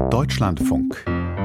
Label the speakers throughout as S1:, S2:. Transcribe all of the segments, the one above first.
S1: Deutschlandfunk.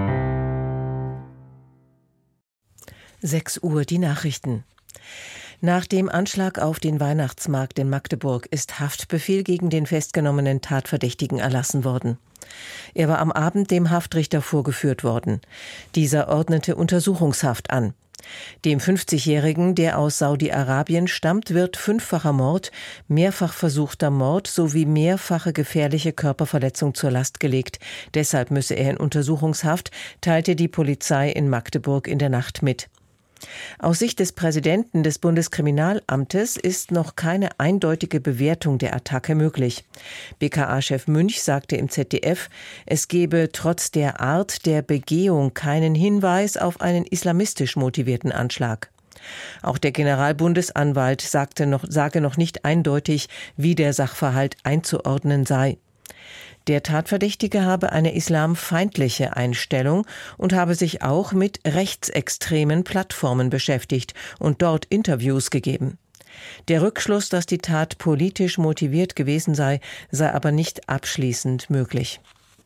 S2: 6 Uhr, die Nachrichten. Nach dem Anschlag auf den Weihnachtsmarkt in Magdeburg ist Haftbefehl gegen den festgenommenen Tatverdächtigen erlassen worden. Er war am Abend dem Haftrichter vorgeführt worden. Dieser ordnete Untersuchungshaft an. Dem 50-Jährigen, der aus Saudi-Arabien stammt, wird 5-facher Mord, mehrfach versuchter Mord sowie mehrfache gefährliche Körperverletzung zur Last gelegt. Deshalb müsse er in Untersuchungshaft, teilte die Polizei in Magdeburg in der Nacht mit. Aus Sicht des Präsidenten des Bundeskriminalamtes ist noch keine eindeutige Bewertung der Attacke möglich. BKA-Chef Münch sagte im ZDF, es gebe trotz der Art der Begehung keinen Hinweis auf einen islamistisch motivierten Anschlag. Auch der Generalbundesanwalt sage noch nicht eindeutig, wie der Sachverhalt einzuordnen sei. Der Tatverdächtige habe eine islamfeindliche Einstellung und habe sich auch mit rechtsextremen Plattformen beschäftigt und dort Interviews gegeben. Der Rückschluss, dass die Tat politisch motiviert gewesen sei aber nicht abschließend möglich.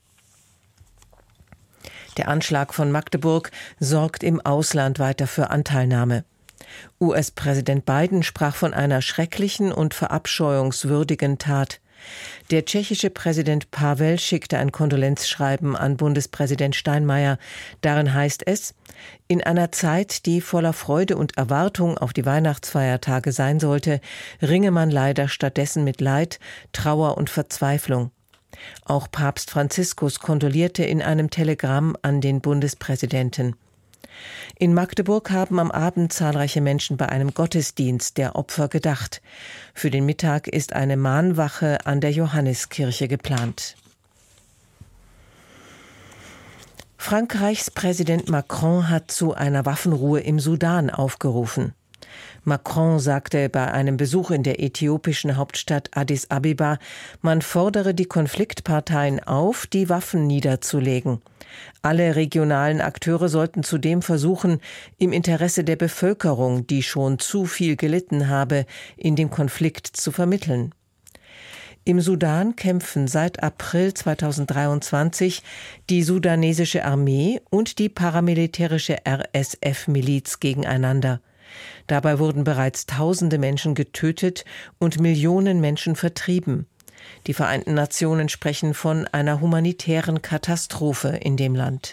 S2: Der Anschlag von Magdeburg sorgt im Ausland weiter für Anteilnahme. US-Präsident Biden sprach von einer schrecklichen und verabscheuungswürdigen Tat. Der tschechische Präsident Pavel schickte ein Kondolenzschreiben an Bundespräsident Steinmeier. Darin heißt es: In einer Zeit, die voller Freude und Erwartung auf die Weihnachtsfeiertage sein sollte, ringe man leider stattdessen mit Leid, Trauer und Verzweiflung. Auch Papst Franziskus kondolierte in einem Telegramm an den Bundespräsidenten. In Magdeburg haben am Abend zahlreiche Menschen bei einem Gottesdienst der Opfer gedacht. Für den Mittag ist eine Mahnwache an der Johanniskirche geplant. Frankreichs Präsident Macron hat zu einer Waffenruhe im Sudan aufgerufen. Macron sagte bei einem Besuch in der äthiopischen Hauptstadt Addis Abeba, man fordere die Konfliktparteien auf, die Waffen niederzulegen. Alle regionalen Akteure sollten zudem versuchen, im Interesse der Bevölkerung, die schon zu viel gelitten habe, in dem Konflikt zu vermitteln. Im Sudan kämpfen seit April 2023 die sudanesische Armee und die paramilitärische RSF-Miliz gegeneinander. Dabei wurden bereits Tausende Menschen getötet und Millionen Menschen vertrieben. Die Vereinten Nationen sprechen von einer humanitären Katastrophe in dem Land.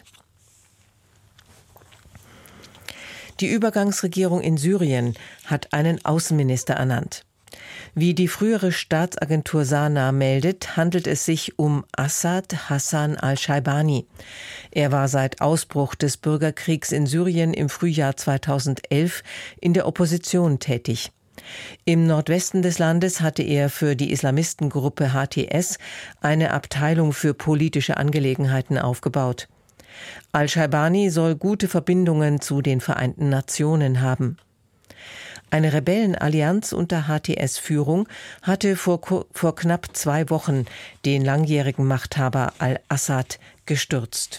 S2: Die Übergangsregierung in Syrien hat einen Außenminister ernannt. Wie die frühere Staatsagentur Sana meldet, handelt es sich um Assad Hassan al-Shaibani. Er war seit Ausbruch des Bürgerkriegs in Syrien im Frühjahr 2011 in der Opposition tätig. Im Nordwesten des Landes hatte er für die Islamistengruppe HTS eine Abteilung für politische Angelegenheiten aufgebaut. Al-Shaibani soll gute Verbindungen zu den Vereinten Nationen haben. Eine Rebellenallianz unter HTS-Führung hatte vor knapp 2 Wochen den langjährigen Machthaber al-Assad gestürzt.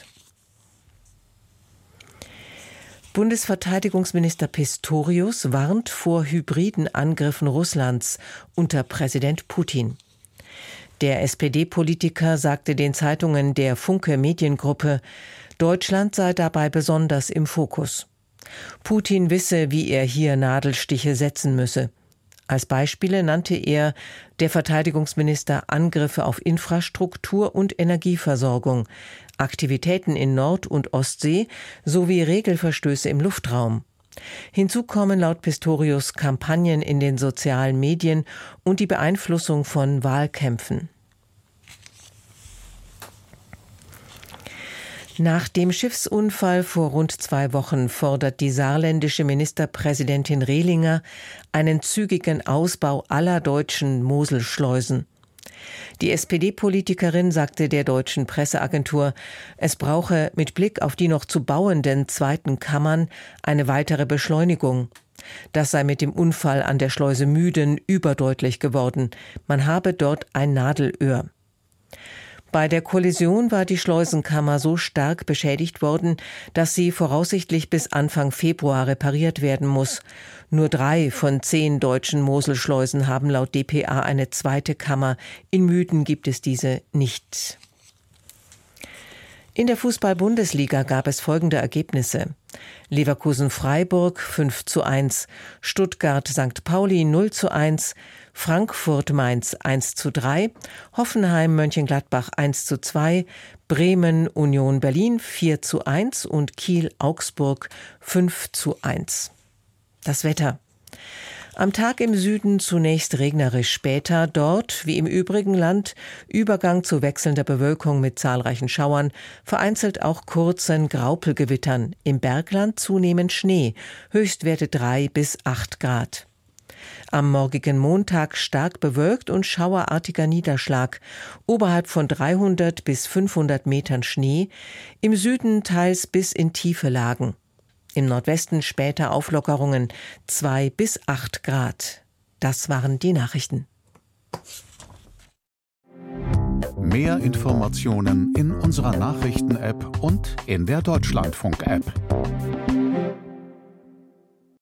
S2: Bundesverteidigungsminister Pistorius warnt vor hybriden Angriffen Russlands unter Präsident Putin. Der SPD-Politiker sagte den Zeitungen der Funke Mediengruppe, Deutschland sei dabei besonders im Fokus. Putin wisse, wie er hier Nadelstiche setzen müsse. Als Beispiele nannte er der Verteidigungsminister Angriffe auf Infrastruktur und Energieversorgung, Aktivitäten in Nord- und Ostsee sowie Regelverstöße im Luftraum. Hinzu kommen laut Pistorius Kampagnen in den sozialen Medien und die Beeinflussung von Wahlkämpfen. Nach dem Schiffsunfall vor rund 2 Wochen fordert die saarländische Ministerpräsidentin Rehlinger einen zügigen Ausbau aller deutschen Moselschleusen. Die SPD-Politikerin sagte der deutschen Presseagentur, es brauche mit Blick auf die noch zu bauenden zweiten Kammern eine weitere Beschleunigung. Das sei mit dem Unfall an der Schleuse Müden überdeutlich geworden. Man habe dort ein Nadelöhr. Bei der Kollision war die Schleusenkammer so stark beschädigt worden, dass sie voraussichtlich bis Anfang Februar repariert werden muss. Nur 3 von 10 deutschen Moselschleusen haben laut dpa eine zweite Kammer. In Müden gibt es diese nicht. In der Fußball-Bundesliga gab es folgende Ergebnisse: Leverkusen-Freiburg 5:1, Stuttgart-St. Pauli 0:1, Frankfurt-Mainz 1:3, Hoffenheim-Mönchengladbach 1:2, Bremen-Union Berlin 4:1 und Kiel-Augsburg 5:1. Das Wetter. Am Tag im Süden zunächst regnerisch, später dort, wie im übrigen Land, Übergang zu wechselnder Bewölkung mit zahlreichen Schauern, vereinzelt auch kurzen Graupelgewittern, im Bergland zunehmend Schnee, Höchstwerte 3 bis 8 Grad. Am morgigen Montag stark bewölkt und schauerartiger Niederschlag, oberhalb von 300 bis 500 Metern Schnee, im Süden teils bis in tiefe Lagen. Im Nordwesten später Auflockerungen 2 bis 8 Grad. Das waren die Nachrichten.
S1: Mehr Informationen in unserer Nachrichten-App und in der Deutschlandfunk-App.